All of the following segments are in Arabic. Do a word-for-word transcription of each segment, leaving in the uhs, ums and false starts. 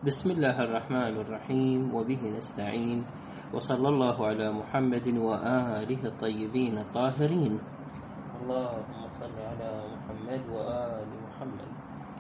بسم الله الرحمن الرحيم، وبه نستعين، وصلى الله على محمد وآله الطيبين الطاهرين. اللهم صل على محمد وآل محمد.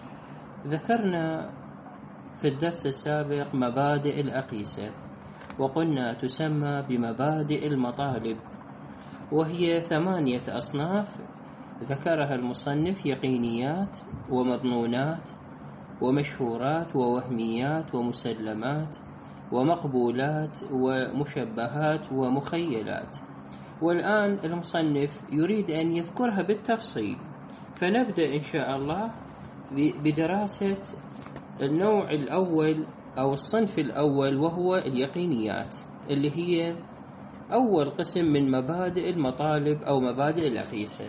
ذكرنا في الدرس السابق مبادئ الأقيسة، وقلنا تسمى بمبادئ المطالب، وهي ثمانية أصناف ذكرها المصنف: يقينيات ومظنونات ومشهورات ووهميات ومسلمات ومقبولات ومشبهات ومخيلات. والآن المصنف يريد أن يذكرها بالتفصيل، فنبدأ إن شاء الله بدراسة النوع الأول أو الصنف الأول، وهو اليقينيات، اللي هي أول قسم من مبادئ المطالب أو مبادئ الأقيسة.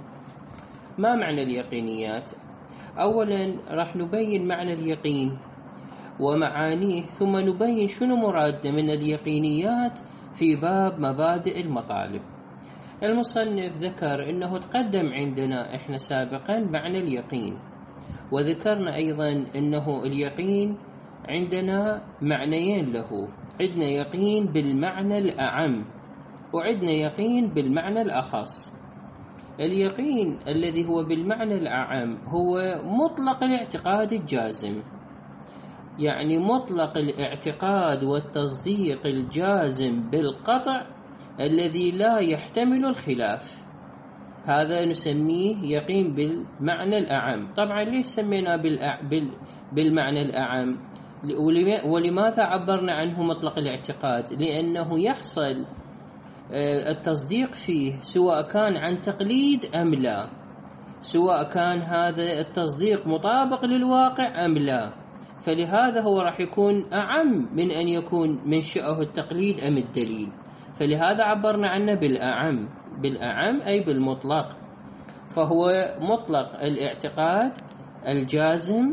ما معنى اليقينيات؟ أولا راح نبين معنى اليقين ومعانيه، ثم نبين شنو مراد من اليقينيات في باب مبادئ المطالب. المصنف ذكر أنه تقدم عندنا إحنا سابقا معنى اليقين، وذكرنا أيضا أنه اليقين عندنا معنيين له: عندنا يقين بالمعنى الأعم، وعندنا يقين بالمعنى الأخص. اليقين الذي هو بالمعنى الأعم هو مطلق الاعتقاد الجازم، يعني مطلق الاعتقاد والتصديق الجازم بالقطع الذي لا يحتمل الخلاف، هذا نسميه يقين بالمعنى الأعم. طبعا ليش سمينا بالمعنى الأعم؟ ولماذا عبرنا عنه مطلق الاعتقاد؟ لأنه يحصل التصديق فيه سواء كان عن تقليد أم لا، سواء كان هذا التصديق مطابق للواقع أم لا، فلهذا هو راح يكون أعم من أن يكون منشأه التقليد أم الدليل، فلهذا عبرنا عنه بالأعم. بالأعم أي بالمطلق، فهو مطلق الاعتقاد الجازم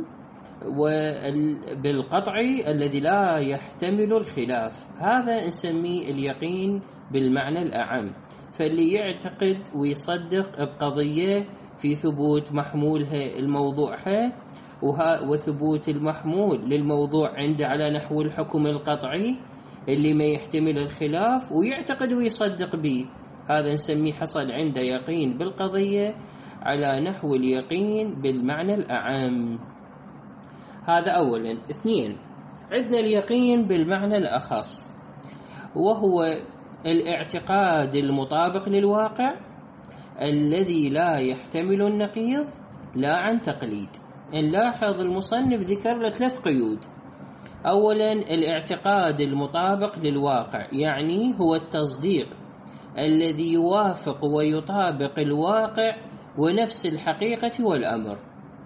وبالقطعي الذي لا يحتمل الخلاف، هذا نسميه اليقين بالمعنى الأعم. فاللي يعتقد ويصدق بقضية في ثبوت محمولها الموضوعها وثبوت المحمول للموضوع عنده على نحو الحكم القطعي اللي ما يحتمل الخلاف، ويعتقد ويصدق به، هذا نسميه حصل عنده يقين بالقضية على نحو اليقين بالمعنى الأعم. هذا أولا. اثنين، عندنا اليقين بالمعنى الأخص، وهو الاعتقاد المطابق للواقع الذي لا يحتمل النقيض لا عن تقليد. نلاحظ المصنف ذكر له ثلاث قيود. أولا الاعتقاد المطابق للواقع، يعني هو التصديق الذي يوافق ويطابق الواقع ونفس الحقيقة والأمر،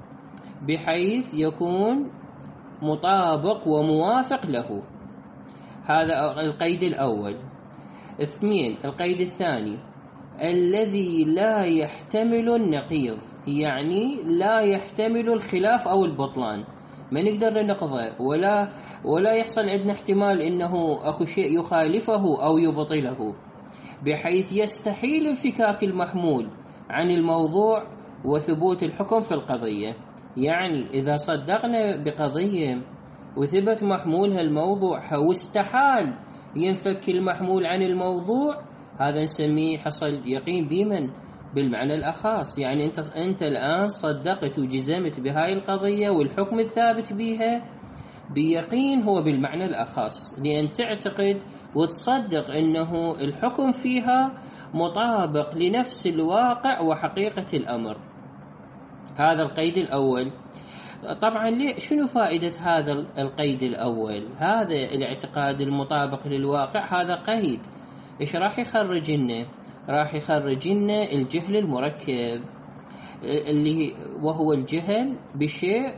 بحيث يكون مطابق وموافق له، هذا القيد الأول. اثنين، القيد الثاني الذي لا يحتمل النقيض، يعني لا يحتمل الخلاف أو البطلان، ما نقدر ننقضه ولا ولا يحصل عندنا احتمال إنه أكو شيء يخالفه أو يبطله، بحيث يستحيل انفكاك المحمول عن الموضوع وثبوت الحكم في القضية. يعني إذا صدقنا بقضية وثبت محمولها الموضوع واستحال ينفك المحمول عن الموضوع، هذا نسميه حصل يقين بمن؟ بالمعنى الأخص. يعني أنت أنت الآن صدقت وجزمت بهاي القضية والحكم الثابت بها بيقين هو بالمعنى الأخص، لأن تعتقد وتصدق أنه الحكم فيها مطابق لنفس الواقع وحقيقة الأمر. هذا القيد الأول. طبعا شنو فائدة هذا القيد الأول؟ هذا الاعتقاد المطابق للواقع هذا قيد، إيش راح يخرج لنا؟ راح يخرج لنا الجهل المركب، اللي وهو الجهل بشيء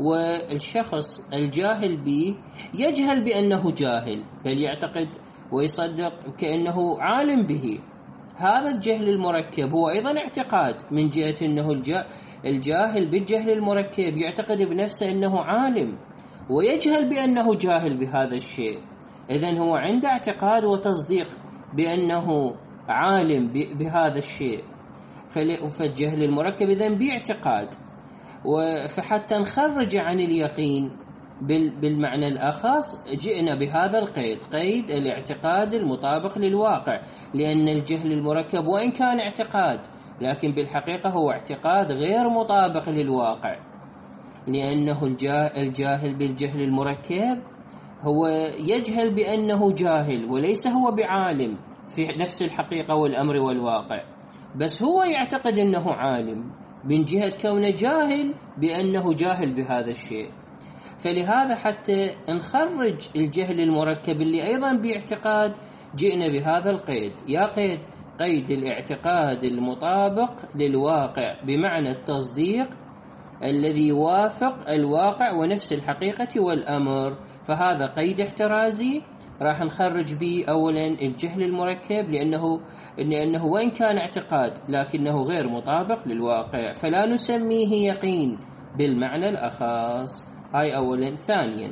والشخص الجاهل به يجهل بأنه جاهل، بل يعتقد ويصدق كأنه عالم به. هذا الجهل المركب هو أيضا اعتقاد من جهة أنه الجاهل بالجهل المركب يعتقد بنفسه أنه عالم ويجهل بأنه جاهل بهذا الشيء، إذن هو عنده اعتقاد وتصديق بأنه عالم بهذا الشيء، فالجهل المركب إذن باعتقاد. فحتى نخرج عن اليقين بالمعنى الأخص جئنا بهذا القيد، قيد الاعتقاد المطابق للواقع، لأن الجهل المركب وإن كان اعتقاد لكن بالحقيقة هو اعتقاد غير مطابق للواقع، لأنه الجاهل بالجهل المركب هو يجهل بأنه جاهل وليس هو بعالم في نفس الحقيقة والأمر والواقع، بس هو يعتقد أنه عالم من جهة كونه جاهل بأنه جاهل بهذا الشيء. فلهذا حتى نخرج الجهل المركب اللي أيضا باعتقاد جئنا بهذا القيد، يا قيد قيد الاعتقاد المطابق للواقع بمعنى التصديق الذي يوافق الواقع ونفس الحقيقة والأمر. فهذا قيد احترازي راح نخرج به أولا الجهل المركب، لأنه لأنه وإن كان اعتقاد لكنه غير مطابق للواقع، فلا نسميه يقين بالمعنى الأخص. هاي أولا. ثانيا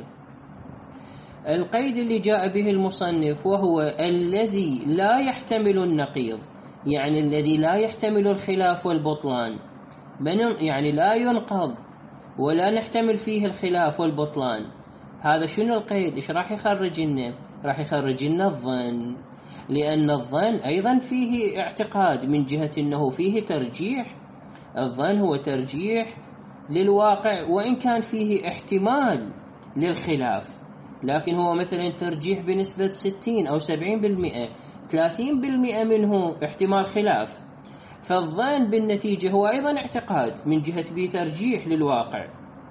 القيد اللي جاء به المصنف وهو الذي لا يحتمل النقيض، يعني الذي لا يحتمل الخلاف والبطلان، يعني لا ينقض ولا نحتمل فيه الخلاف والبطلان. هذا شنو القيد؟ إيش راح يخرج لنا؟ راح يخرج لنا الظن، لأن الظن أيضا فيه اعتقاد من جهة أنه فيه ترجيح. الظن هو ترجيح للواقع وإن كان فيه احتمال للخلاف، لكن هو مثلا ترجيح بنسبة ستين أو سبعين بالمئة، ثلاثين بالمئة منه احتمال خلاف. فالظن بالنتيجة هو أيضا اعتقاد من جهة بترجيح للواقع،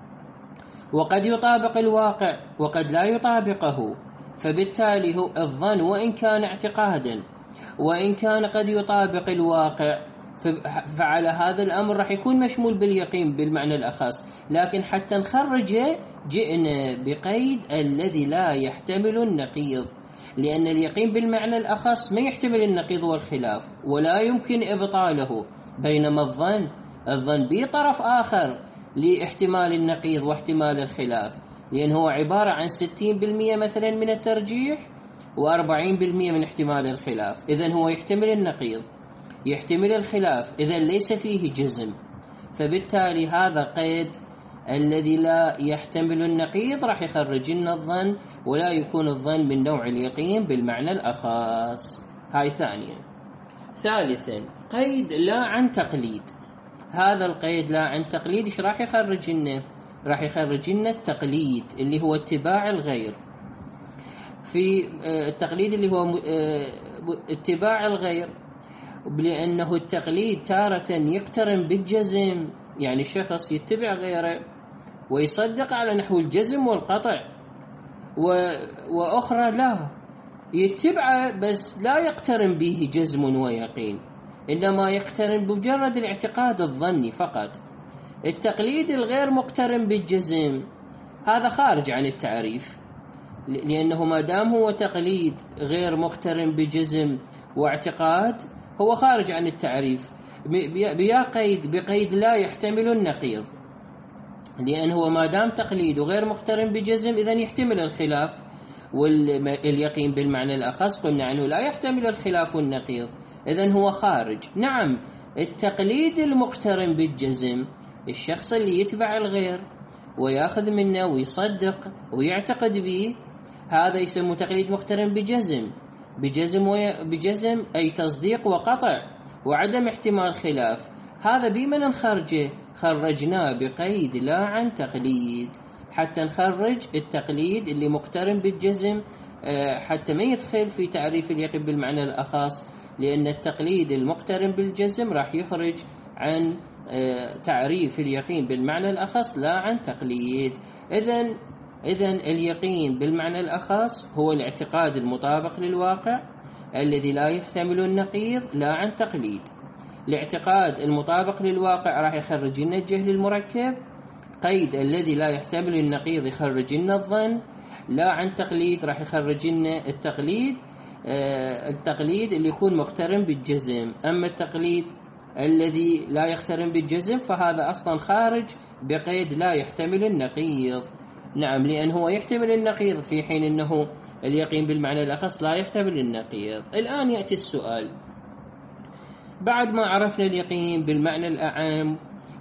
وقد يطابق الواقع وقد لا يطابقه. فبالتالي هو الظن وإن كان اعتقادا وإن كان قد يطابق الواقع، فعلى هذا الأمر راح يكون مشمول باليقين بالمعنى الأخص. لكن حتى نخرجه جئنا بقيد الذي لا يحتمل النقيض، لأن اليقين بالمعنى الأخص ما يحتمل النقيض والخلاف ولا يمكن إبطاله، بينما الظن الظن بطرف آخر لاحتمال النقيض واحتمال الخلاف، لأنه هو عبارة عن ستين بالمئة مثلا من الترجيح وأربعين بالمئة من احتمال الخلاف. إذن هو يحتمل النقيض يحتمل الخلاف، إذن ليس فيه جزم. فبالتالي هذا قيد الذي لا يحتمل النقيض راح يخرج لنا الظن، ولا يكون الظن من نوع اليقين بالمعنى الأخص. هاي ثانيا. ثالثا قيد لا عن تقليد. هذا القيد لا عن تقليد ايش راح يخرج لنا؟ راح يخرج لنا التقليد اللي هو اتباع الغير. في التقليد اللي هو اتباع الغير، لأنه التقليد تارة يقترن بالجزم، يعني الشخص يتبع غيره ويصدق على نحو الجزم والقطع، و... وأخرى لا يتبعه بس لا يقترن به جزم ويقين، إنما يقترن بمجرد الاعتقاد الظني فقط. التقليد الغير مقترن بالجزم هذا خارج عن التعريف، لأنه ما دام هو تقليد غير مقترن بجزم واعتقاد هو خارج عن التعريف بيا قيد بقيد لا يحتمل النقيض، لأنه ما دام تقليد غير مقترن بجزم إذن يحتمل الخلاف واليقين بالمعنى الأخص، قلنا عنه لا يحتمل الخلاف والنقيض، إذن هو خارج. نعم التقليد المقترن بالجزم الشخص اللي يتبع الغير ويأخذ منه ويصدق ويعتقد به، هذا يسمى تقليد مقترن بجزم بجزم بجزم أي تصديق وقطع وعدم احتمال خلاف. هذا بمن نخرجه؟ خرجناه بقيد لا عن تقليد، حتى نخرج التقليد اللي مقترن بالجزم حتى ما يدخل في تعريف اليقين بالمعنى الأخص، لأن التقليد المقترن بالجزم راح يخرج عن تعريف اليقين بالمعنى الأخص لا عن تقليد. إذن إذن اليقين بالمعنى الأخص هو الاعتقاد المطابق للواقع الذي لا يحتمل النقيض لا عن تقليد. الاعتقاد المطابق للواقع راح يخرج لنا الجهل المركب، قيد الذي لا يحتمل النقيض يخرج لنا الظن، لا عن تقليد راح يخرج لنا التقليد آه التقليد اللي يكون مقترن بالجزم. أما التقليد الذي لا يقترن بالجزم فهذا أصلا خارج بقيد لا يحتمل النقيض. نعم، لأن هو يحتمل النقيض في حين أنه اليقين بالمعنى الأخص لا يحتمل النقيض. الآن يأتي السؤال، بعد ما عرفنا اليقين بالمعنى الأعم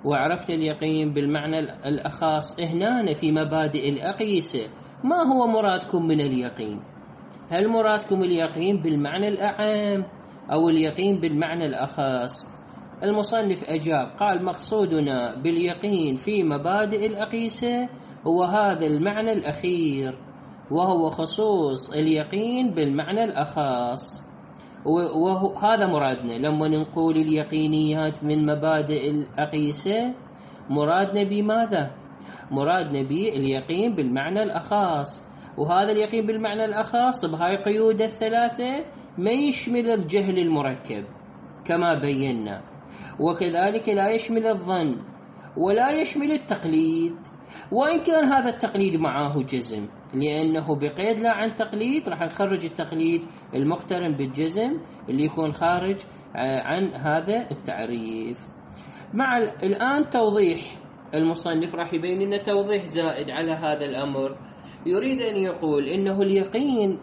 وعرفنا اليقين بالمعنى الأخص. هنا في مبادئ الأقيسة ما هو مرادكم من اليقين؟ هل مرادكم اليقين بالمعنى الأعم أو اليقين بالمعنى الأخص؟ المصنف أجاب قال مقصودنا باليقين في مبادئ الأقيسة هو هذا المعنى الأخير، وهو خصوص اليقين بالمعنى الأخص. وهذا مرادنا لما نقول اليقينيات من مبادئ الأقيسة، مرادنا بماذا؟ مرادنا باليقين بالمعنى الأخص. وهذا اليقين بالمعنى الأخص بهاي قيود الثلاثة ما يشمل الجهل المركب كما بينا، وكذلك لا يشمل الظن ولا يشمل التقليد، وإن كان هذا التقليد معه جزم، لأنه بقيد لا عن تقليد راح نخرج التقليد المقترن بالجزم اللي يكون خارج عن هذا التعريف. مع الآن توضيح المصنف راح يبين لنا توضيح زائد على هذا الأمر. يريد أن يقول إنه اليقين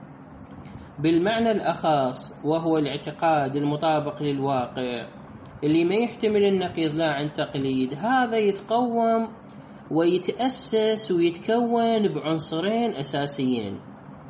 بالمعنى الأخص وهو الاعتقاد المطابق للواقع اللي ما يحتمل النقيض لا عن تقليد، هذا يتقوم ويتأسس ويتكون بعنصرين أساسيين.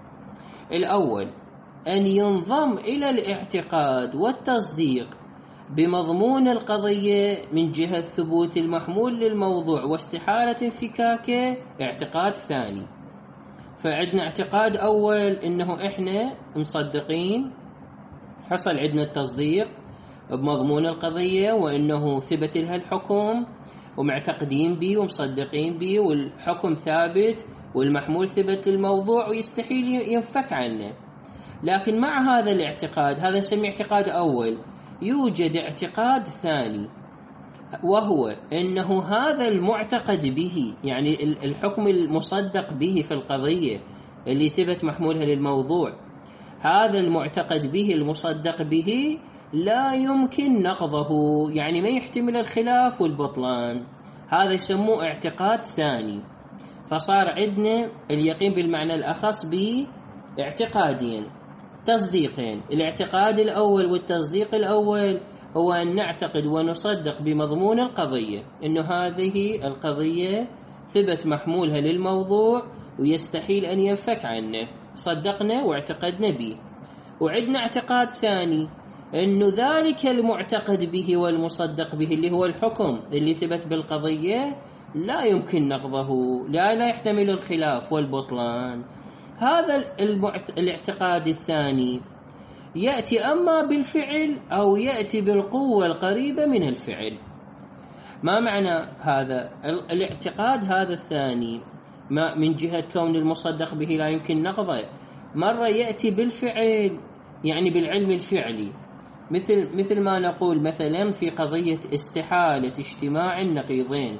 الأول أن ينضم إلى الاعتقاد والتصديق بمضمون القضية من جهة ثبوت المحمول للموضوع واستحالة انفكاكه اعتقاد ثاني. فعندنا اعتقاد أول إنه إحنا مصدقين، حصل عندنا التصديق بمضمون القضية وإنه ثبت لها الحكم ومعتقدين به ومصدقين به والحكم ثابت والمحمول ثبت للموضوع ويستحيل ينفك عنه. لكن مع هذا الاعتقاد، هذا نسميه اعتقاد أول، يوجد اعتقاد ثاني، وهو أنه هذا المعتقد به، يعني الحكم المصدق به في القضية اللي ثبت محمولها للموضوع، هذا المعتقد به المصدق به لا يمكن نقضه، يعني ما يحتمل الخلاف والبطلان. هذا يسموه اعتقاد ثاني. فصار عندنا اليقين بالمعنى الأخص باعتقادين تصديقين. الاعتقاد الأول والتصديق الأول هو أن نعتقد ونصدق بمضمون القضية إنه هذه القضية ثبت محمولها للموضوع ويستحيل أن ينفك عنه، صدقنا واعتقدنا به. وعندنا اعتقاد ثاني أنه ذلك المعتقد به والمصدق به اللي هو الحكم اللي ثبت بالقضية لا يمكن نقضه، لا لا يحتمل الخلاف والبطلان. هذا المعت... الاعتقاد الثاني يأتي أما بالفعل أو يأتي بالقوة القريبة من الفعل. ما معنى هذا الاعتقاد هذا الثاني؟ ما من جهة كون المصدق به لا يمكن نقضه، مرة يأتي بالفعل يعني بالعلم الفعلي، مثل مثل ما نقول مثلا في قضية استحالة اجتماع النقيضين.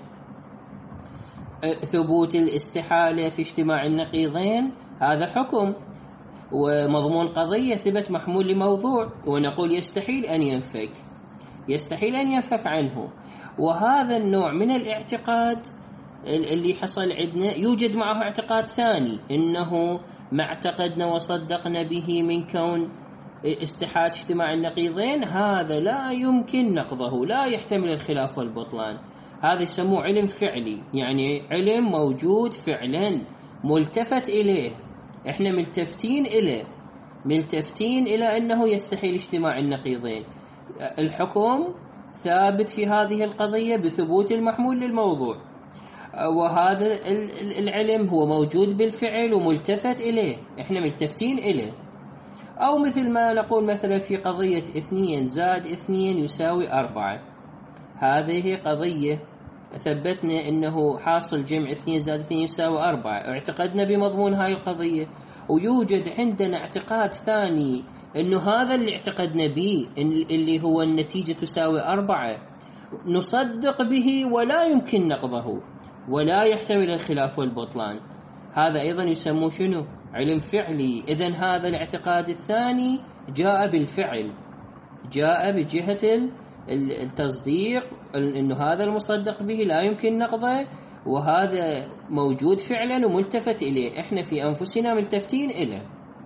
ثبوت الاستحالة في اجتماع النقيضين هذا حكم ومضمون قضية ثبت محمول لموضوع، ونقول يستحيل أن ينفك، يستحيل أن ينفك عنه. وهذا النوع من الاعتقاد اللي حصل عندنا يوجد معه اعتقاد ثاني، إنه ما اعتقدنا وصدقنا به من كون استحالة اجتماع النقيضين هذا لا يمكن نقضه، لا يحتمل الخلاف والبطلان. هذا يسموه علم فعلي، يعني علم موجود فعلا ملتفت إليه، احنا ملتفتين إليه، ملتفتين إلى أنه يستحيل اجتماع النقيضين. الحكم ثابت في هذه القضية بثبوت المحمول للموضوع، وهذا العلم هو موجود بالفعل وملتفت إليه، احنا ملتفتين إليه. أو مثل ما نقول مثلا في قضية اثنين زائد اثنين يساوي أربعة، هذه قضية ثبتنا أنه حاصل جمع اثنين زائد اثنين يساوي أربعة، اعتقدنا بمضمون هاي القضية. ويوجد عندنا اعتقاد ثاني أنه هذا اللي اعتقدنا به اللي هو النتيجة تساوي أربعة نصدق به ولا يمكن نقضه ولا يحتمل الخلاف والبطلان، هذا أيضا يسموه شنو؟ علم فعلي. إذن هذا الاعتقاد الثاني جاء بالفعل، جاء بجهة التصديق أنه هذا المصدق به لا يمكن نقضه، وهذا موجود فعلا وملتفت إليه، إحنا في أنفسنا ملتفتين إليه.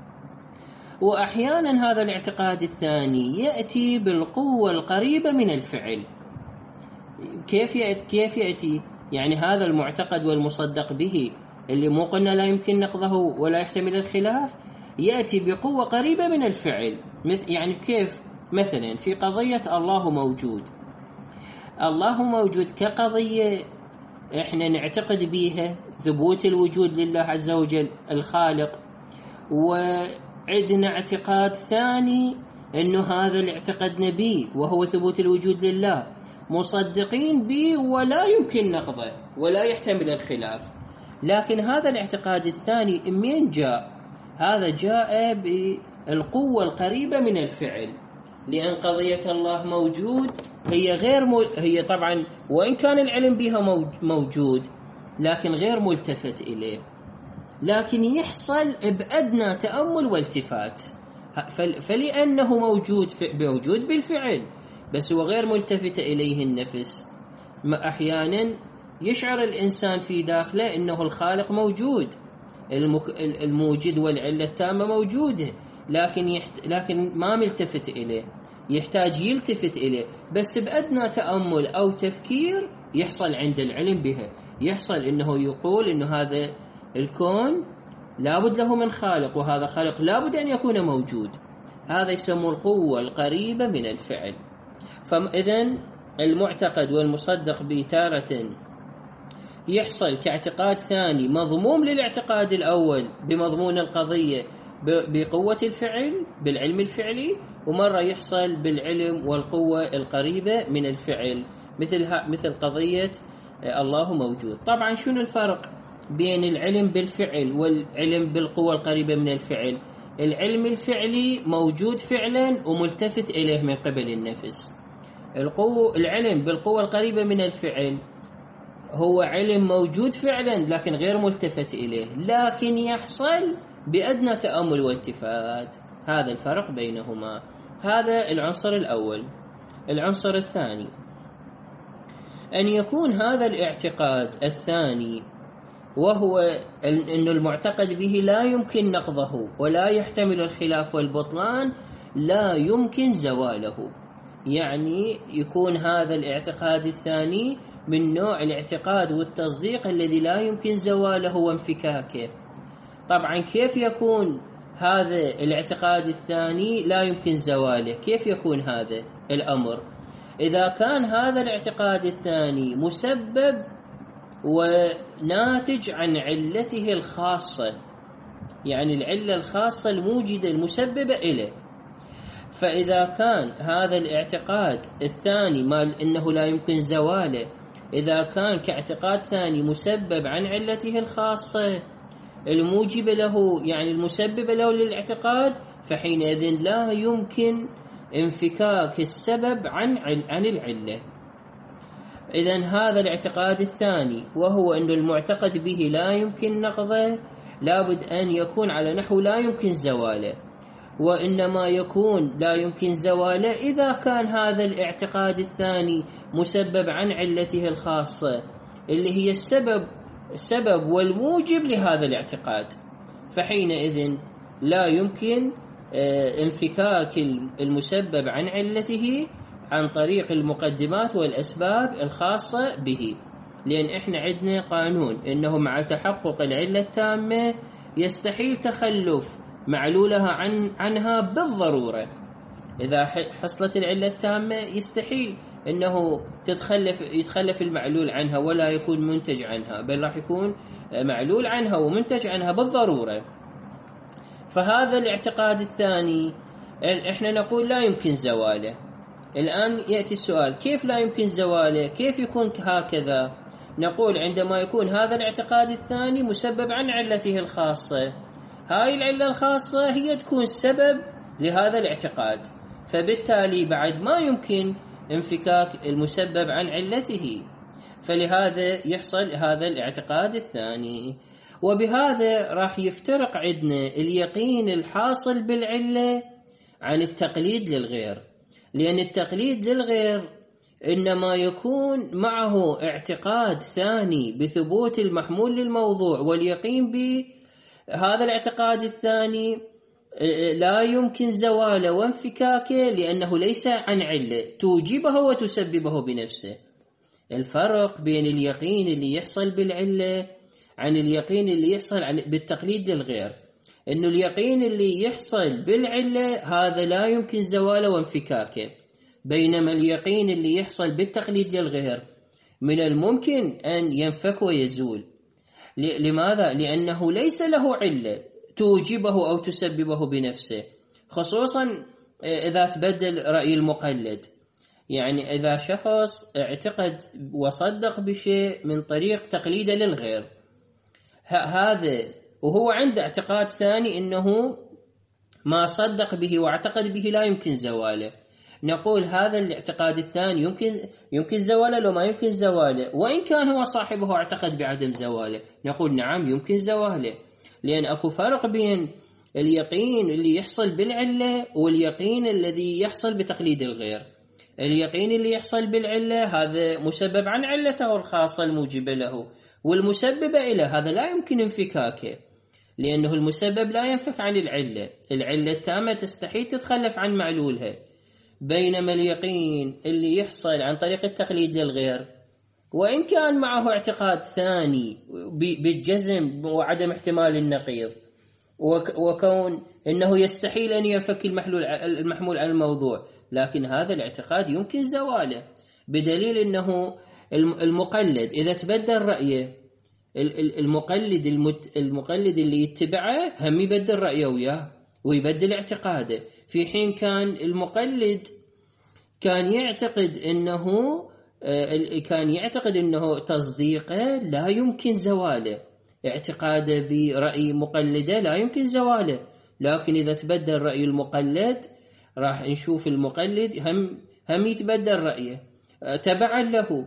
وأحيانا هذا الاعتقاد الثاني يأتي بالقوة القريبة من الفعل، كيف كيف يأتي يعني هذا المعتقد والمصدق به اللي مو قلنا لا يمكن نقضه ولا يحتمل الخلاف، يأتي بقوة قريبة من الفعل. يعني كيف؟ مثلا في قضية الله موجود، الله موجود كقضية احنا نعتقد بيها ثبوت الوجود لله عز وجل الخالق، وعندنا اعتقاد ثاني انه هذا اللي اعتقدنا به وهو ثبوت الوجود لله مصدقين به ولا يمكن نقضه ولا يحتمل الخلاف. لكن هذا الاعتقاد الثاني من جاء؟ هذا جاء بالقوة القريبة من الفعل، لأن قضية الله موجود هي غير مو... هي طبعا وإن كان العلم بها موجود لكن غير ملتفت إليه، لكن يحصل بأدنى تأمل والتفات. فلأنه موجود موجود بالفعل بس هو غير ملتفت إليه النفس. ما أحيانا يشعر الإنسان في داخله أنه الخالق موجود، الموجد والعلة التامة موجودة، لكن يحت... لكن ما ملتفت إليه، يحتاج يلتفت إليه. بس بأدنى تأمل أو تفكير يحصل عند العلم بها، يحصل أنه يقول أنه هذا الكون لابد له من خالق، وهذا خالق لابد أن يكون موجود. هذا يسمى القوة القريبة من الفعل. فإذن المعتقد والمصدق بتارة يحصل كاعتقاد ثاني مضموم للاعتقاد الأول بمضمون القضية بقوة الفعل بالعلم الفعلي، ومرة يحصل بالعلم والقوة القريبة من الفعل مثل مثل قضية الله موجود. طبعا شنو الفرق بين العلم بالفعل والعلم بالقوة القريبة من الفعل؟ العلم الفعلي موجود فعلا وملتفت إليه من قبل النفس. القوة العلم بالقوة القريبة من الفعل هو علم موجود فعلا لكن غير ملتفت إليه، لكن يحصل بأدنى تأمل والتفات. هذا الفرق بينهما. هذا العنصر الأول. العنصر الثاني أن يكون هذا الاعتقاد الثاني وهو أن المعتقد به لا يمكن نقضه ولا يحتمل الخلاف والبطلان، لا يمكن زواله. يعني يكون هذا الاعتقاد الثاني من نوع الاعتقاد والتصديق الذي لا يمكن زواله وانفكاكه. طبعا كيف يكون هذا الاعتقاد الثاني لا يمكن زواله؟ كيف يكون هذا الأمر؟ إذا كان هذا الاعتقاد الثاني مسبب وناتج عن علته الخاصة، يعني العلة الخاصة الموجدة المسببة إليه. فإذا كان هذا الاعتقاد الثاني مال إنه لا يمكن زواله، إذا كان كاعتقاد ثاني مسبب عن علته الخاصة الموجبة له، يعني المسببة له للاعتقاد، فحينئذ لا يمكن انفكاك السبب عن عن العلة. إذن هذا الاعتقاد الثاني وهو أن المعتقد به لا يمكن نقضه لابد أن يكون على نحو لا يمكن زواله، وإنما يكون لا يمكن زواله إذا كان هذا الاعتقاد الثاني مسبب عن علته الخاصة اللي هي السبب السبب والموجب لهذا الاعتقاد، فحينئذ لا يمكن انفكاك المسبب عن علته عن طريق المقدمات والأسباب الخاصة به. لأن إحنا عندنا قانون إنه مع تحقق العلة التامة يستحيل تخلف معلولها عن عنها بالضرورة. إذا حصلت العلة التامة يستحيل إنه تتخلف يتخلف المعلول عنها ولا يكون منتج عنها، بل راح يكون معلول عنها ومنتج عنها بالضرورة. فهذا الاعتقاد الثاني إحنا نقول لا يمكن زواله. الآن يأتي السؤال كيف لا يمكن زواله؟ كيف يكون هكذا؟ نقول عندما يكون هذا الاعتقاد الثاني مسبب عن علته الخاصة، هاي العلة الخاصة هي تكون سبب لهذا الاعتقاد، فبالتالي بعد ما يمكن انفكاك المسبب عن علته، فلهذا يحصل هذا الاعتقاد الثاني. وبهذا راح يفترق عندنا اليقين الحاصل بالعلة عن التقليد للغير، لأن التقليد للغير إنما يكون معه اعتقاد ثاني بثبوت المحمول للموضوع واليقين به. هذا الاعتقاد الثاني لا يمكن زواله وانفكاكه لأنه ليس عن علة توجبه وتسببه بنفسه. الفرق بين اليقين اللي يحصل بالعلة عن اليقين اللي يحصل بالتقليد للغير، إنه اليقين اللي يحصل بالعلة هذا لا يمكن زواله وانفكاكه، بينما اليقين اللي يحصل بالتقليد للغير من الممكن أن ينفك ويزول. لماذا؟ لأنه ليس له علة توجبه أو تسببه بنفسه، خصوصا إذا تبدل رأي المقلد. يعني إذا شخص اعتقد وصدق بشيء من طريق تقليده للغير، هذا وهو عنده اعتقاد ثاني إنه ما صدق به واعتقد به لا يمكن زواله، نقول هذا الاعتقاد الثاني يمكن يمكن زواله لو ما يمكن زواله، وإن كان هو صاحبه اعتقد بعدم زواله نقول نعم يمكن زواله، لأن أكو فرق بين اليقين اللي يحصل بالعلة واليقين الذي يحصل بتقليد الغير. اليقين اللي يحصل بالعلة هذا مسبب عن علته الخاصة الموجبة له، والمسبب له هذا لا يمكن انفكاكه، لأنه المسبب لا ينفك عن العلة، العلة التامة تستحيل تتخلف عن معلولها. بينما اليقين اللي يحصل عن طريق التقليد للغير وإن كان معه اعتقاد ثاني بالجزم وعدم احتمال النقيض، وكون إنه يستحيل أن ينفك المحمول عن الموضوع، لكن هذا الاعتقاد يمكن زواله، بدليل أنه المقلد إذا تبدل رأيه المقلد المقلد اللي يتبعه هم يبدل رأيه وياه ويبدل اعتقاده، في حين كان المقلد كان يعتقد أنه كان يعتقد أنه تصديقه لا يمكن زواله، اعتقاده برأي مقلده لا يمكن زواله. لكن إذا تبدل رأي المقلد راح نشوف المقلد هم هم يتبدل رأيه تبعا له.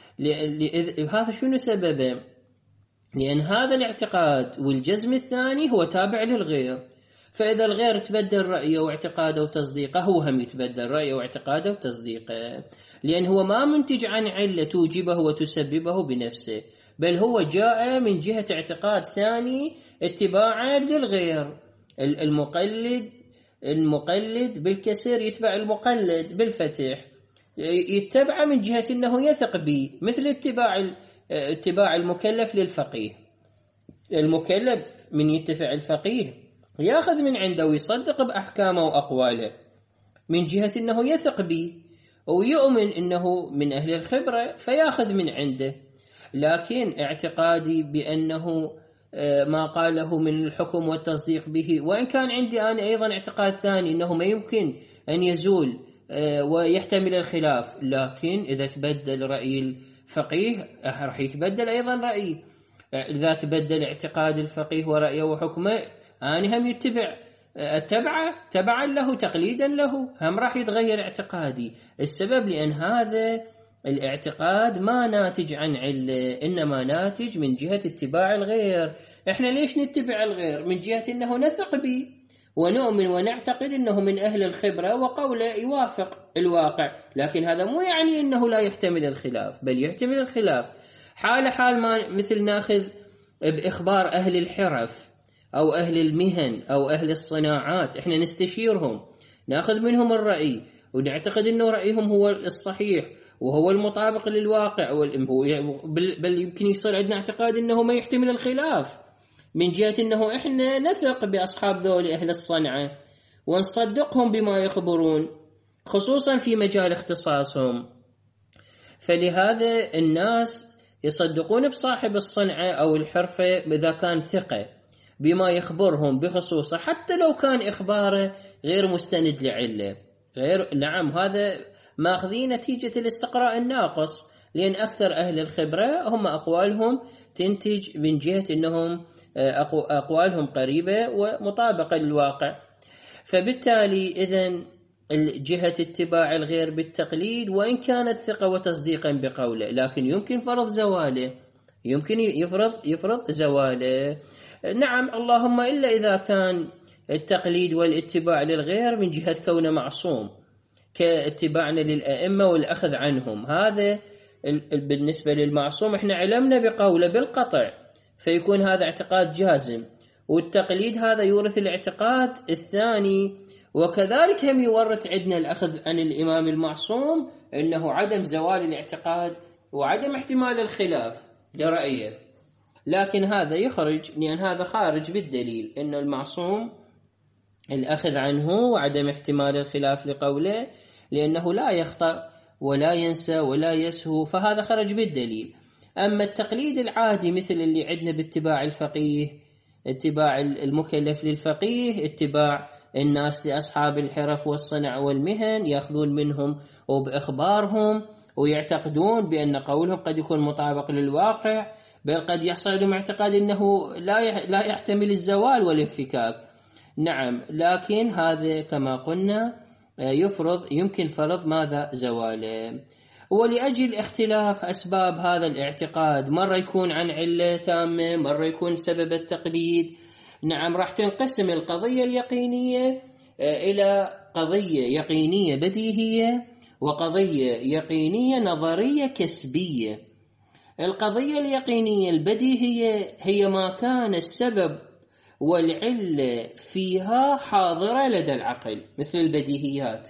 هذا شنو سببه؟ لأن هذا الاعتقاد والجزم الثاني هو تابع للغير، فإذا الغير تبدل رأيه واعتقاده وتصديقه هو هم يتبدل رأيه واعتقاده وتصديقه، لأن هو ما منتج عن علة توجبه وتسببه بنفسه، بل هو جاء من جهة اعتقاد ثاني اتباعا للغير. المقلد المقلد بالكسر يتبع المقلد بالفتح، يتبع من جهة أنه يثق به، مثل اتباع اتباع المكلف للفقيه. المكلف من يتبع الفقيه ياخذ من عنده ويصدق بأحكامه وأقواله من جهة أنه يثق به ويؤمن أنه من أهل الخبرة فياخذ من عنده. لكن اعتقادي بأنه ما قاله من الحكم والتصديق به، وإن كان عندي أنا أيضا اعتقاد ثاني أنه ما يمكن أن يزول ويحتمل الخلاف، لكن إذا تبدل رأي الفقيه راح يتبدل أيضا رأيي. إذا تبدل اعتقاد الفقيه ورأيه وحكمه أنا هم يتبع أتبعه تبعا له تقليدا له، هم راح يتغير اعتقادي. السبب لأن هذا الاعتقاد ما ناتج عن علة، إنما ناتج من جهة اتباع الغير. إحنا ليش نتبع الغير؟ من جهة أنه نثق به ونؤمن ونعتقد أنه من أهل الخبرة وقوله يوافق الواقع، لكن هذا مو يعني أنه لا يحتمل الخلاف، بل يحتمل الخلاف. حال حال ما مثل ناخذ بإخبار أهل الحرف أو أهل المهن أو أهل الصناعات، إحنا نستشيرهم ناخذ منهم الرأي ونعتقد أنه رأيهم هو الصحيح وهو المطابق للواقع، بل يمكن يصير عندنا اعتقاد أنه ما يحتمل الخلاف من جهة أنه إحنا نثق بأصحاب ذول أهل الصنعة ونصدقهم بما يخبرون خصوصا في مجال اختصاصهم. فلهذا الناس يصدقون بصاحب الصنعة أو الحرفة إذا كان ثقة بما يخبرهم بخصوصه، حتى لو كان إخباره غير مستند لعلة غير. نعم هذا ماخذين نتيجة الاستقراء الناقص، لأن أكثر أهل الخبرة هم أقوالهم تنتج من جهة أنهم أقوالهم قريبة ومطابقة للواقع. فبالتالي إذن الجهة اتباع الغير بالتقليد وإن كانت ثقة وتصديقا بقوله، لكن يمكن فرض زواله، يمكن يفرض يفرض زواله. نعم اللهم إلا إذا كان التقليد والاتباع للغير من جهة كونه معصوم كاتباعنا للأئمة والأخذ عنهم، هذا بالنسبة للمعصوم احنا علمنا بقوله بالقطع، فيكون هذا اعتقاد جازم، والتقليد هذا يورث الاعتقاد الثاني. وكذلك هم يورث عندنا الأخذ عن الإمام المعصوم أنه عدم زوال الاعتقاد وعدم احتمال الخلاف لرأيه، لكن هذا يخرج، لأن هذا خارج بالدليل إنه المعصوم الأخذ عنه وعدم احتمال الخلاف لقوله، لأنه لا يخطأ ولا ينسى ولا يسهو، فهذا خرج بالدليل. أما التقليد العادي مثل اللي عندنا باتباع الفقيه، اتباع المكلف للفقيه، اتباع الناس لأصحاب الحرف والصنع والمهن، يأخذون منهم وبإخبارهم ويعتقدون بأن قولهم قد يكون مطابق للواقع، بل قد يحصل لهم اعتقاد أنه لا لا يحتمل الزوال والانفكاك. نعم، لكن هذا كما قلنا يفرض، يمكن فرض ماذا؟ زواله. ولأجل اختلاف أسباب هذا الاعتقاد، مرة يكون عن علة تامة، مرة يكون سبب التقليد. نعم، راح تنقسم القضية اليقينية إلى قضية يقينية بديهية وقضية يقينية نظرية كسبية. القضية اليقينية البديهية هي ما كان السبب والعلة فيها حاضرة لدى العقل، مثل البديهيات.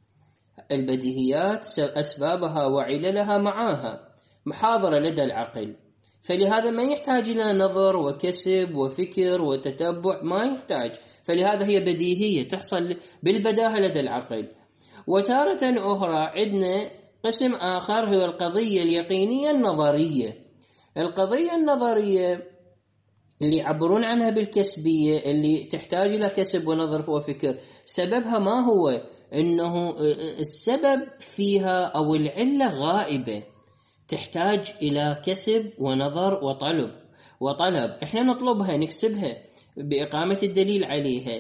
البديهيات أسبابها وعللها معاها محاضرة لدى العقل، فلهذا ما يحتاج إلى نظر وكسب وفكر وتتبع، ما يحتاج، فلهذا هي بديهية تحصل بالبداهة لدى العقل. وتارة أخرى عندنا قسم آخر هو القضية اليقينية النظرية. القضية النظرية اللي يعبرون عنها بالكسبية، اللي تحتاج إلى كسب ونظر وفكر. سببها ما هو؟ إنه السبب فيها أو العلة غائبة، تحتاج إلى كسب ونظر وطلب وطلب إحنا نطلبها نكسبها بإقامة الدليل عليها،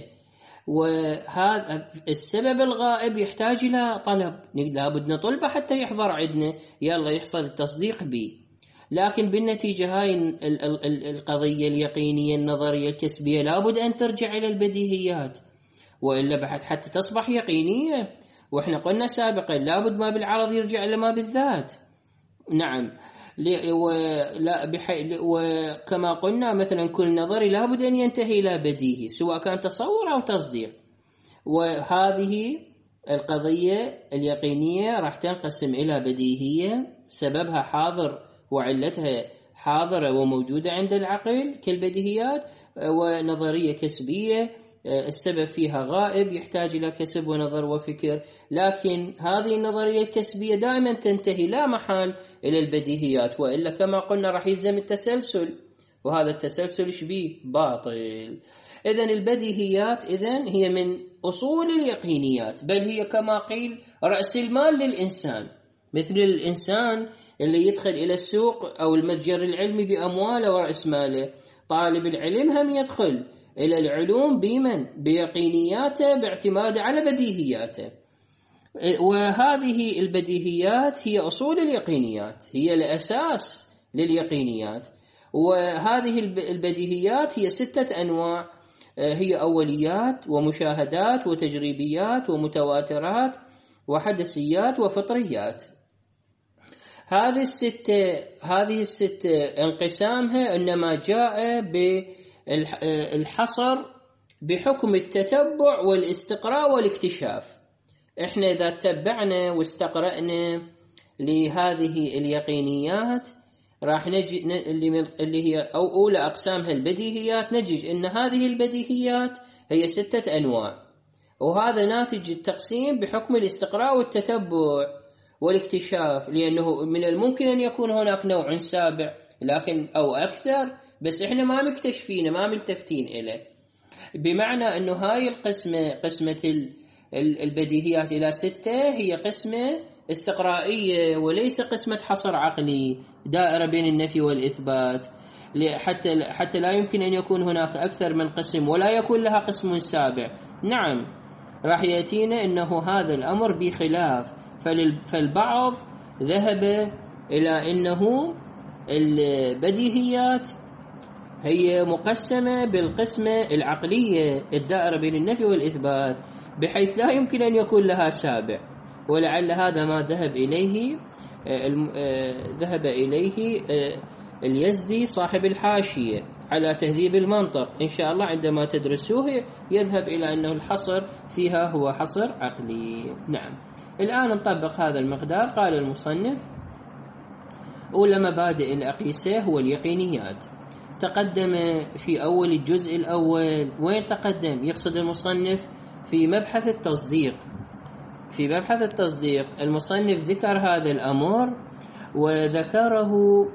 وهذا السبب الغائب يحتاج إلى طلب، لابد نطلبه حتى يحضر عندنا، يلا يحصل التصديق به. لكن بالنتيجة هاي القضية اليقينية النظرية الكسبية لابد أن ترجع إلى البديهيات، وإلا بحث حتى تصبح يقينية. وإحنا قلنا سابقا لابد ما بالعرض يرجع إلى ما بالذات. نعم، ولا بحي... وكما قلنا مثلا كل نظري لابد أن ينتهي إلى بديهي، سواء كان تصور أو تصديق. وهذه القضية اليقينية راح تنقسم إلى بديهية سببها حاضر وعلتها حاضرة وموجودة عند العقل كالبديهيات، ونظرية كسبية السبب فيها غائب يحتاج إلى كسب ونظر وفكر. لكن هذه النظرية الكسبية دائما تنتهي لا محال إلى البديهيات، وإلا كما قلنا راح يلزم التسلسل، وهذا التسلسل شبيه باطل. إذن البديهيات إذن هي من أصول اليقينيات، بل هي كما قيل رأس المال للإنسان. مثل الإنسان اللي يدخل إلى السوق أو المتجر العلمي بأمواله ورأس ماله، طالب العلم هم يدخل إلى العلوم بمن؟ بيقينياته، باعتماد على بديهياته. وهذه البديهيات هي أصول اليقينيات، هي الأساس لليقينيات. وهذه البديهيات هي ستة أنواع، هي أوليات ومشاهدات وتجريبيات ومتواترات وحدثيات وفطريات. هذه الستة هذه الستة انقسامها إنما جاء بالحصر بحكم التتبع والاستقراء والاكتشاف. إحنا إذا تبعنا واستقرأنا لهذه اليقينيات راح نجي اللي هي أو أولى أقسامها البديهيات، نجد إن هذه البديهيات هي ستة أنواع، وهذا ناتج التقسيم بحكم الاستقراء والتتبع والاكتشاف، لأنه من الممكن أن يكون هناك نوع سابع لكن أو أكثر، بس إحنا ما مكتشفين ما ملتفتين إليه. بمعنى أنه هاي القسمة قسمة البديهيات إلى ستة هي قسمة استقرائية وليس قسمة حصر عقلي دائرة بين النفي والإثبات، حتى حتى لا يمكن أن يكون هناك أكثر من قسم ولا يكون لها قسم سابع. نعم، راح يأتينا أنه هذا الأمر بخلاف، فالبعض ذهب إلى أنه البديهيات هي مقسمة بالقسمة العقلية الدائرة بين النفي والإثبات، بحيث لا يمكن أن يكون لها سابع. ولعل هذا ما ذهب إليه ذهب إليه اليزدي صاحب الحاشية على تهذيب المنطق. إن شاء الله عندما تدرسوه يذهب إلى أنه الحصر فيها هو حصر عقلي. نعم، الآن نطبق هذا المقدار. قال المصنف: أولى مبادئ الأقيسة هو اليقينيات. تقدم في أول الجزء الأول. وين تقدم؟ يقصد المصنف في مبحث التصديق. في مبحث التصديق المصنف ذكر هذا الأمر، وذكره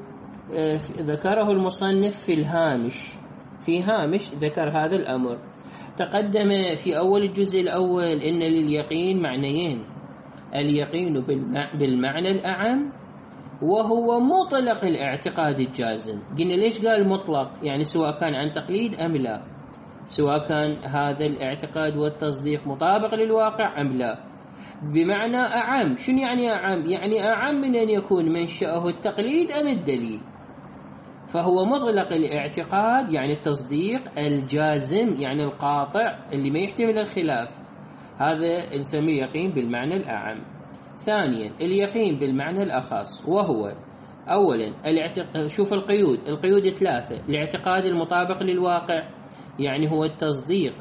ذكره المصنف في الهامش، في هامش ذكر هذا الأمر. تقدم في أول الجزء الأول إن لليقين معنيين: اليقين بالمعنى الأعم وهو مطلق الاعتقاد الجازم. قلنا ليش قال مطلق؟ يعني سواء كان عن تقليد أم لا، سواء كان هذا الاعتقاد والتصديق مطابق للواقع أم لا. بمعنى أعم. شنو يعني أعم؟ يعني أعم من أن يكون منشأه التقليد أم الدليل. فهو مطلق الاعتقاد يعني التصديق، الجازم يعني القاطع اللي ما يحتمل الخلاف، هذا نسميه يقين بالمعنى الأعم. ثانيا اليقين بالمعنى الأخص، وهو أولا الاعتقاد. شوف القيود، القيود ثلاثة: الاعتقاد المطابق للواقع، يعني هو التصديق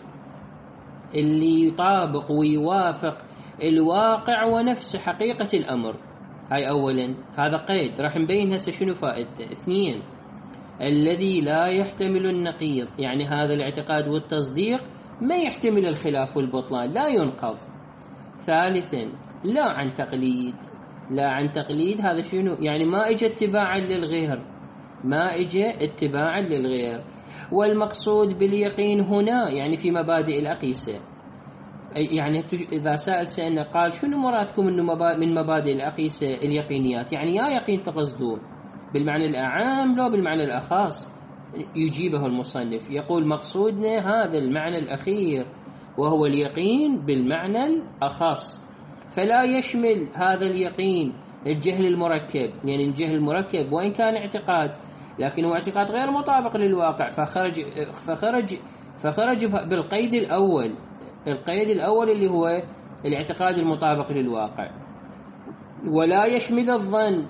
اللي يطابق ويوافق الواقع ونفس حقيقة الأمر. هاي أولا، هذا قيد راح نبين هسه شنو فائدته. اثنين الذي لا يحتمل النقيض، يعني هذا الاعتقاد والتصديق ما يحتمل الخلاف والبطلان، لا ينقض. ثالثا لا عن تقليد. لا عن تقليد هذا شنو؟ يعني ما اجى اتباعا للغير، ما اجى اتباعا للغير. والمقصود باليقين هنا يعني في مبادئ الأقيسة. يعني إذا سأل سألنا قال شنو مرادكم إنه من مبادئ الأقيسة اليقينيات؟ يعني يا يقين تقصدون بالمعنى الأعام لو بالمعنى الأخص؟ يجيبه المصنف يقول مقصودنا هذا المعنى الأخير وهو اليقين بالمعنى الأخص، فلا يشمل هذا اليقين الجهل المركب، يعني الجهل المركب وإن كان اعتقاد لكن هو اعتقاد غير مطابق للواقع، فخرج فخرج فخرج بالقيد الأول، القيد الأول اللي هو الاعتقاد المطابق للواقع. ولا يشمل الظن،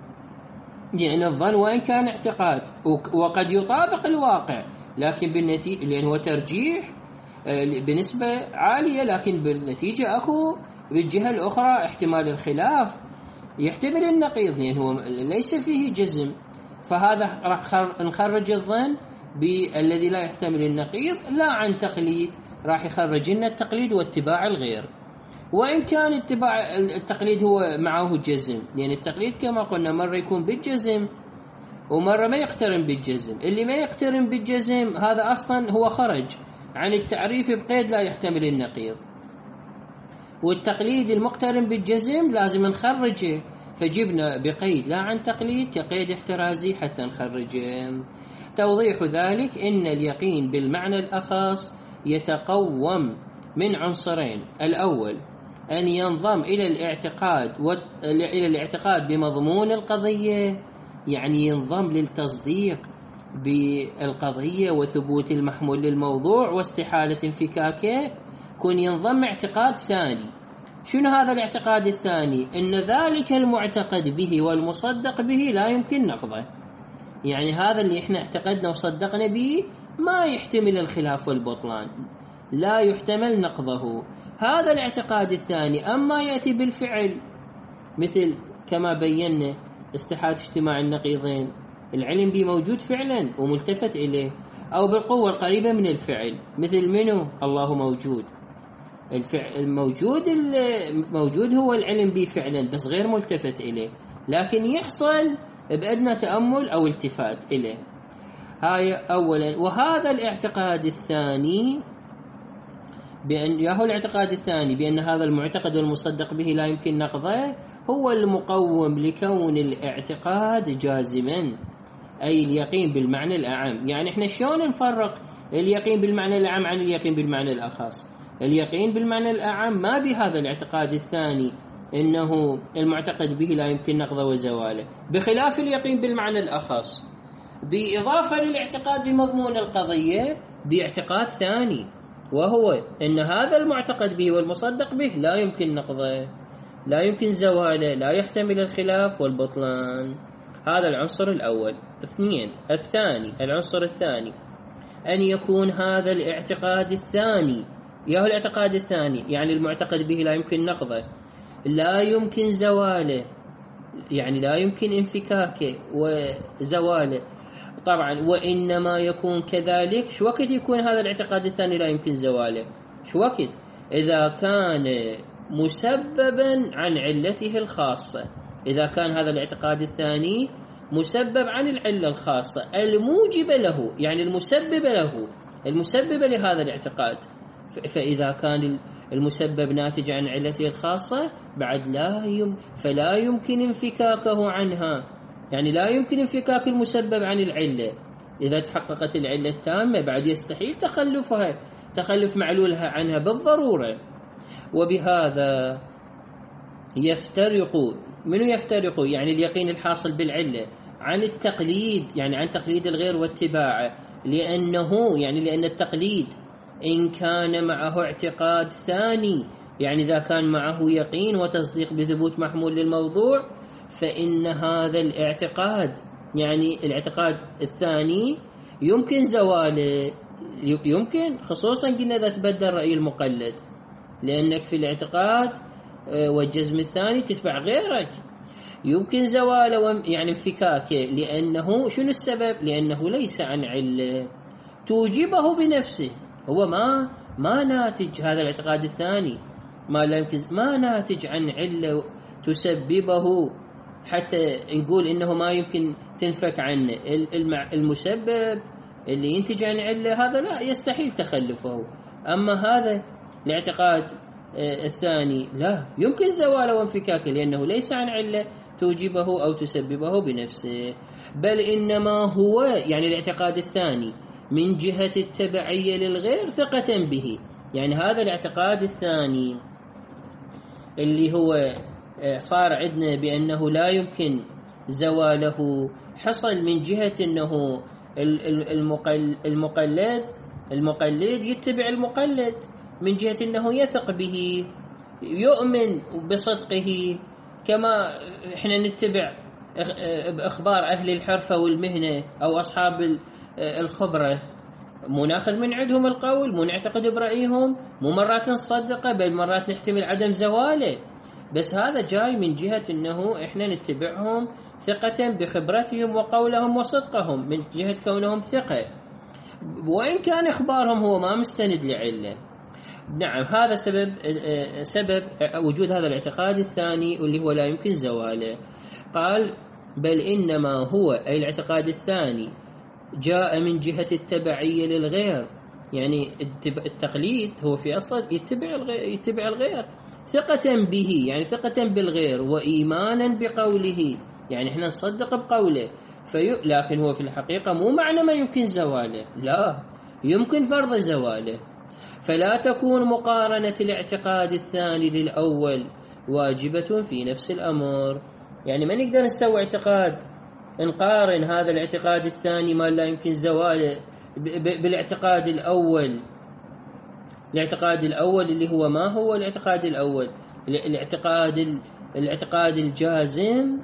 يعني الظن وإن كان اعتقاد وقد يطابق الواقع لكن بالنتيجة لأنه هو ترجيح بنسبة عالية، لكن بالنتيجة أكو بالجهة الأخرى احتمال الخلاف يحتمل النقيض، يعني هو ليس فيه جزم. فهذا راح نخرج الظن بالذي لا يحتمل النقيض، لا عن تقليد راح يخرج لنا التقليد واتباع الغير، وإن كان اتباع التقليد هو معه جزم، لأن يعني التقليد كما قلنا مرة يكون بالجزم ومرة ما يقترن بالجزم. اللي ما يقترن بالجزم هذا أصلا هو خرج عن التعريف بقيد لا يحتمل النقيض، والتقليد المقترن بالجزم لازم نخرجه، فجبنا بقيد لا عن تقليد كقيد احترازي حتى نخرجه. توضيح ذلك إن اليقين بالمعنى الأخص يتقوم من عنصرين: الأول أن ينضم إلى الاعتقاد و... إلى الاعتقاد بمضمون القضية، يعني ينضم للتصديق بالقضية وثبوت المحمول للموضوع واستحالة انفكاكه، كون ينضم اعتقاد ثاني. شنو هذا الاعتقاد الثاني؟ إن ذلك المعتقد به والمصدق به لا يمكن نقضه، يعني هذا اللي احنا اعتقدنا وصدقنا به ما يحتمل الخلاف والبطلان، لا يحتمل نقضه. هذا الاعتقاد الثاني أما يأتي بالفعل مثل كما بينا استحالة اجتماع النقيضين، العلم به موجود فعلا وملتفت إليه، أو بالقوة القريبة من الفعل مثل منه الله موجود، الفعل الموجود الموجود هو العلم به فعلا بس غير ملتفت إليه، لكن يحصل بأدنى تأمل أو التفات إليه. هاي أولا. وهذا الاعتقاد الثاني بأن يهو الاعتقاد الثاني بأن هذا المعتقد والمصدق به لا يمكن نقضه هو المقوم لكون الاعتقاد جازما، أي اليقين بالمعنى الأعم. يعني احنا شلون نفرق اليقين بالمعنى الأعم عن اليقين بالمعنى الأخص؟ اليقين بالمعنى الأعم ما بهذا الاعتقاد الثاني إنه المعتقد به لا يمكن نقضه وزواله، بخلاف اليقين بالمعنى الأخص، بإضافة للاعتقاد بمضمون القضية باعتقاد ثاني، وهو أن هذا المعتقد به والمصدق به لا يمكن نقضه، لا يمكن زواله، لا يحتمل الخلاف والبطلان. هذا العنصر الأول. اثنين الثاني العنصر الثاني أن يكون هذا الاعتقاد الثاني يهو الاعتقاد الثاني يعني المعتقد به لا يمكن نقضه لا يمكن زواله يعني لا يمكن انفكاكه وزواله. طبعا وإنما يكون كذلك شو وقت يكون هذا الاعتقاد الثاني لا يمكن زواله؟ شو وقت؟ إذا كان مسببا عن علته الخاصة، إذا كان هذا الاعتقاد الثاني مسبب عن العلة الخاصة الموجبة له، يعني المسببة له، المسببة لهذا الاعتقاد. فإذا كان المسبب ناتج عن علته الخاصة بعد لا يم فلا يمكن انفكاكه عنها، يعني لا يمكن انفكاك المسبب عن العلة. إذا تحققت العلة التامة بعد يستحيل تخلفها، تخلف معلولها عنها بالضرورة. وبهذا يفترق، منو يفترق؟ يعني اليقين الحاصل بالعلة عن التقليد، يعني عن تقليد الغير واتباعه، لأنه يعني لأن التقليد إن كان معه اعتقاد ثاني، يعني إذا كان معه يقين وتصديق بثبوت محمول للموضوع، فإن هذا الاعتقاد يعني الاعتقاد الثاني يمكن زواله، يمكن خصوصا قلنا إذا تبدل رأي المقلد، لأنك في الاعتقاد والجزم الثاني تتبع غيرك، يمكن زواله يعني انفكاكه. لأنه شنو السبب؟ لأنه ليس عن علة توجبه بنفسه، هو ما ما ناتج هذا الاعتقاد الثاني، ما لا يمكن ما ناتج عن علة تسببه حتى نقول إنه ما يمكن تنفك عنه. المسبب اللي ينتج عن علة هذا لا يستحيل تخلفه، أما هذا الاعتقاد الثاني لا يمكن زواله وانفكاكه، لأنه ليس عن علة توجبه أو تسببه بنفسه، بل إنما هو يعني الاعتقاد الثاني من جهة التبعية للغير ثقة به. يعني هذا الاعتقاد الثاني اللي هو صار عندنا بأنه لا يمكن زواله حصل من جهة أنه المقلد المقلد يتبع المقلد من جهة أنه يثق به، يؤمن بصدقه، كما إحنا نتبع بأخبار أهل الحرفة والمهنة أو أصحاب الخبرة، مو ناخذ من عندهم القول، مو نعتقد برأيهم، مو مرات نصدقه بل مرات نحتمل عدم زواله، بس هذا جاي من جهة أنه إحنا نتبعهم ثقة بخبرتهم وقولهم وصدقهم، من جهة كونهم ثقة، وإن كان إخبارهم هو ما مستند لعلة. نعم هذا سبب سبب وجود هذا الاعتقاد الثاني واللي هو لا يمكن زواله. قال بل إنما هو أي الاعتقاد الثاني جاء من جهة التبعية للغير، يعني التقليد هو في أصل يتبع الغير, يتبع الغير ثقة به، يعني ثقة بالغير، وإيمانا بقوله، يعني احنا نصدق بقوله، في لكن هو في الحقيقة مو معنى ما يمكن زواله، لا يمكن فرض زواله. فلا تكون مقارنة الاعتقاد الثاني للأول واجبة في نفس الأمر، يعني ما نقدر نسوي اعتقاد نقارن هذا الاعتقاد الثاني ما لا يمكن زواله بالاعتقاد الأول. الاعتقاد الأول اللي هو ما هو الاعتقاد الأول؟ الاعتقاد الاعتقاد الجازم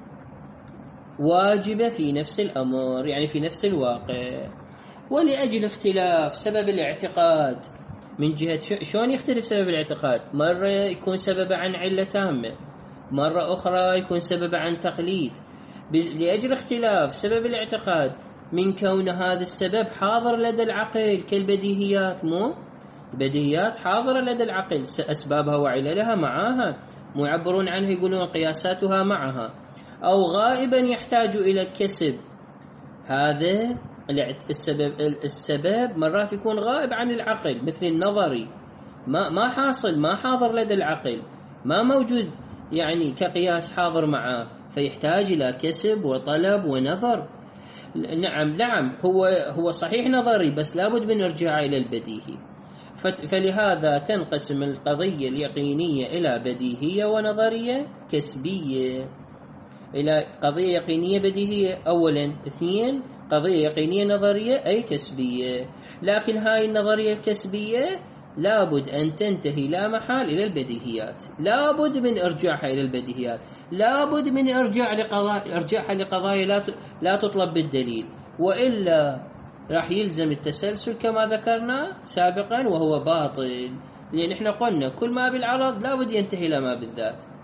واجبة في نفس الأمر، يعني في نفس الواقع. ولأجل اختلاف سبب الاعتقاد من جهة شلون يختلف سبب الاعتقاد، مرة يكون سبب عن علة تامة، مرة أخرى يكون سبب عن تقليد. لأجل اختلاف سبب الاعتقاد من كون هذا السبب حاضر لدى العقل كالبديهيات، مو البديهيات حاضرة لدى العقل، أسبابها وعللها معها، مو يعبرون عنها يقولون قياساتها معها، أو غائبا يحتاج إلى الكسب. هذا السبب السبب مرات يكون غائب عن العقل، مثل النظري ما ما حاصل ما حاضر لدى العقل، ما موجود يعني كقياس حاضر معه، فيحتاج إلى كسب وطلب ونظر. نعم نعم هو هو صحيح نظري، بس لابد من ارجاع إلى البديهي. فلهذا تنقسم القضية اليقينية إلى بديهية ونظرية كسبية، إلى قضية يقينية بديهية أولا، اثنين قضية يقينية نظرية أي كسبية. لكن هاي النظرية الكسبية لابد أن تنتهي لا محال إلى البديهيات، لابد من إرجاعها إلى البديهيات، لابد من إرجاع لقضايا إرجاعها لقضايا لا لا تطلب بالدليل، وإلا راح يلزم التسلسل كما ذكرنا سابقا وهو باطل، لأن احنا قلنا كل ما بالعرض لابد ينتهي إلى ما بالذات.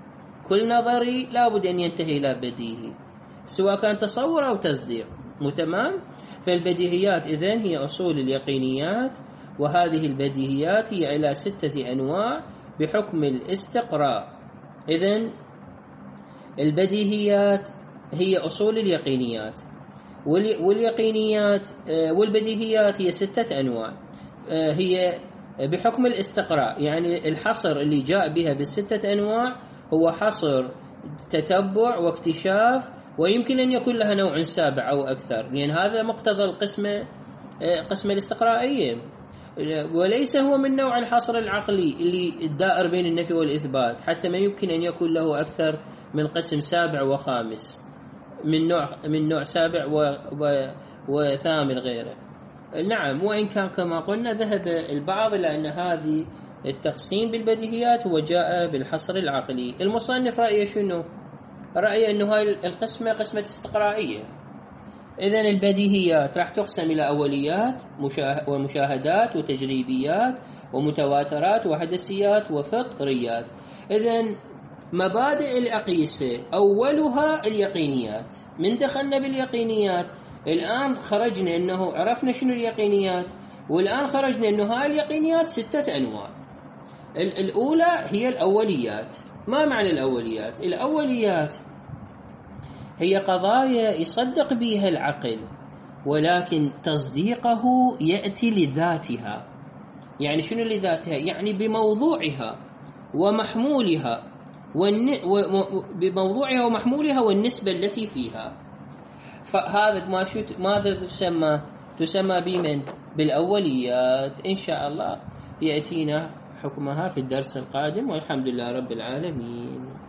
كل نظري لابد أن ينتهي إلى بديهي، سواء كان تصور أو تصديق. متمام؟ فالبديهيات إذن هي أصول اليقينيات، وهذه البديهيات هي على ستة أنواع بحكم الاستقراء. إذن البديهيات هي أصول اليقينيات، واليقينيات والبديهيات هي ستة أنواع، هي بحكم الاستقراء، يعني الحصر اللي جاء بها بالستة أنواع هو حصر تتبع واكتشاف، ويمكن أن يكون لها نوع سابع أو أكثر، لأن يعني هذا مقتضى القسمة قسمة الاستقرائية، وليس هو من نوع الحصر العقلي اللي الدائر بين النفي والإثبات، حتى ما يمكن أن يكون له أكثر من قسم سابع وخامس، من نوع من نوع سابع و و وثامن غيره. نعم، وإن كان كما قلنا ذهب البعض إلى أن هذه التقسيم بالبديهيات هو جاء بالحصر العقلي. المصنف رأيه شنو؟ رأيه أنه هاي القسمة قسمة استقرائية. إذن البديهيات راح تقسم إلى أوليات ومشاهدات وتجريبيات ومتواترات وحدثيات وفطريات. إذن مبادئ الأقيسة أولها اليقينيات. من دخلنا باليقينيات الآن خرجنا أنه عرفنا شنو اليقينيات، والآن خرجنا أنه هاي اليقينيات ستة أنواع. الأولى هي الأوليات. ما معنى الأوليات؟ الأوليات هي قضايا يصدق بها العقل، ولكن تصديقه يأتي لذاتها. يعني شنو لذاتها؟ يعني بموضوعها ومحمولها والن... و... بموضوعها ومحمولها والنسبة التي فيها. فهذا ما شو ماذا تسمى؟ تسمى بمن؟ بالأوليات. إن شاء الله يأتينا حكمها في الدرس القادم، والحمد لله رب العالمين.